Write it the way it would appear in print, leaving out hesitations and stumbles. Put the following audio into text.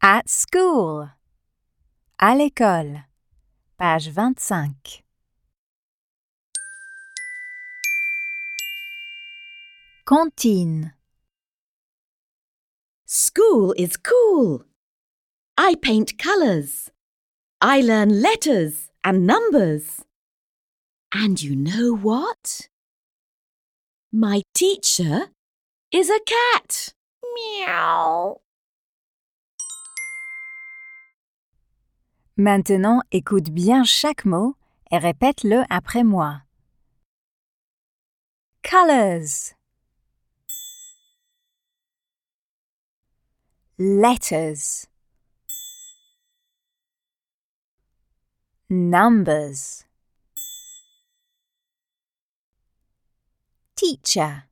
At school. À l'école. Page 25. Cantine. School is cool. I paint colours. I learn letters and numbers. And you know what? My teacher is a cat. Meow. Maintenant, écoute bien chaque mot et répète-le après moi. Colors. Letters. Numbers. Teacher.